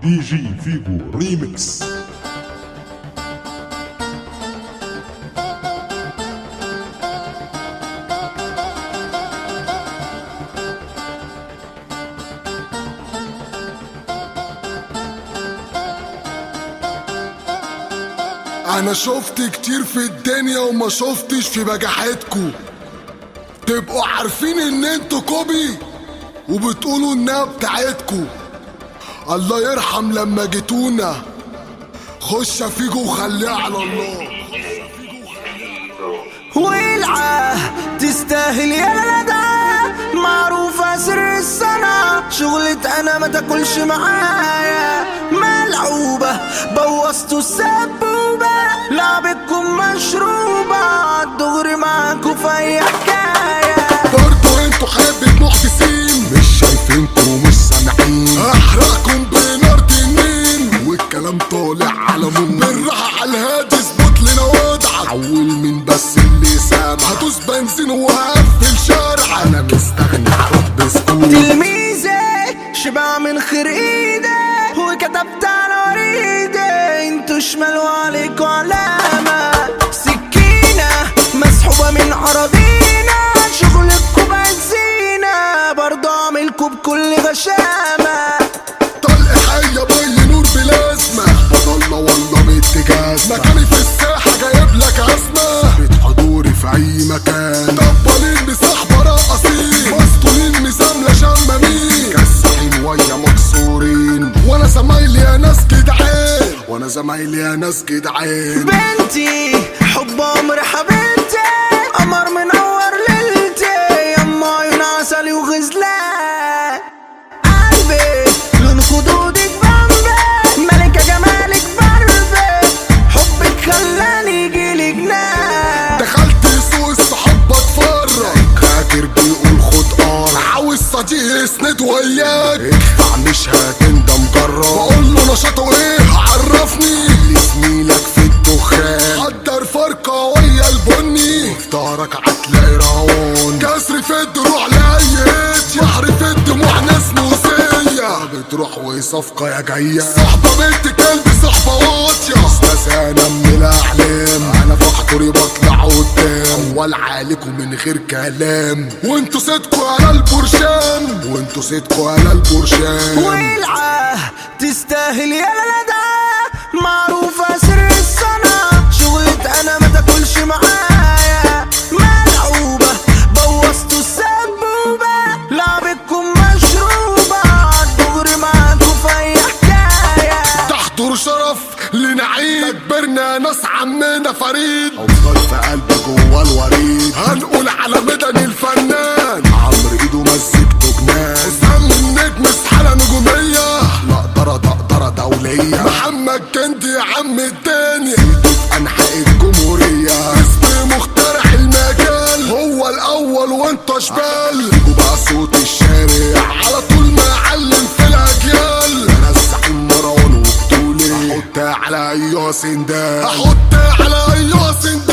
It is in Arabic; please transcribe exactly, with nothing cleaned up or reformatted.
دي جي فيجو ريميكس. انا شفت كتير في الدنيا وما شفتش في بجاحتكو. تبقوا عارفين ان انتوا كوبي وبتقولوا انها بتاعتكو. الله يرحم لما جيتونا. خش فيجو وخليها على الله. والعاه تستاهل يا ندى، معروفة سر السنة. شغلة انا ما تاكلش معايا، ملعوبة بوظتوا السبوبة. لعبتكم مشروبة، دغري معاكوا في اي حكاية. برضو انتوا حبة محدثين، مش شايفينكوا ومش سامعين. احرقكم بنار تنين والكلام طالع على مون. بالراحة على الهادي اظبط لنا وضعك. عول من بس اللي سامع. هدوس بنزين وهقفل شارع. انا مستغني هروح بسكوت. تلميذي شبع من خير ايدي وكتبت على وريدي. انتوا شمال وعليكوا علامة سكينة مسحوبة من أراضينا. شغلكوا بنزينة برضو عاملكوا بكل غشامة. طلق حية بي نور بلازمة. بضلة والله متجازمة. مكاني في الساحة جايب لك أزمة. ثابت حضوري في أي مكان. طبالين بصحبة راقصين، مسطولين مزاملة شمامين. كسحين ويا مكسورين. وأنا زمايلي يا ناس جدعان، وأنا زمايلي يا ناس جدعان. بنتي حب عمر حبيبتي، قمر منور ليلتي. يما عيون عسلي وغزلان. قلبي لون خدودك بمبي، ملكة جمالك بربي. حبك خلاني يجيلي جنان. دخلت سوق الصحاب بتفرج، فاكر بيقول خد قار. عاوز صديق يسند وياك، ادفع مش هتندم جرب. بقول له نشاطه ايه عرفني. لزميلك في الدخان حضر فرقة ويا البني. في ظهرك هتلاقي رهون. كسر في الدروع لاي بحر في الدموع ناس موسية. بتروح وصفقة يا جاية. صحبة بنت كلب صحبة واطية. استاذانة من الاحلام. انا فخطري بطلع قدام. اول عليكم من غير كلام. وانتوا صدقوا على البرشام، وانتوا صدقوا على البرشام. والعاه تستاهل يا ندى، معروفة سر السنة. شغلة انا ما تاكلش معايا، ملعوبة بوظتوا السبوبة. لعبتكم مشروبة، دغري معاكوا في اي حكاية. تحضر شرف لنعيد. كبرنا ناس عمنا فريد. اوصل في قلبي جوا الوريد. هنقول على مدني الفنان عمرو ايده مزجته جنان. اسلام النجم استحالة نجومية. لا دردة دردة دولية. محمد جندي يا عم التاني. سيدي في انحاء الجمهورية. اسم مخترع المجال. هو الاول وانت شبال. فيجو بقى صوت الشارع. على طول معلم في الاجيال. انا الزعيم مروان وبطولي. احط على ايها سندان. احط على ايها سندان.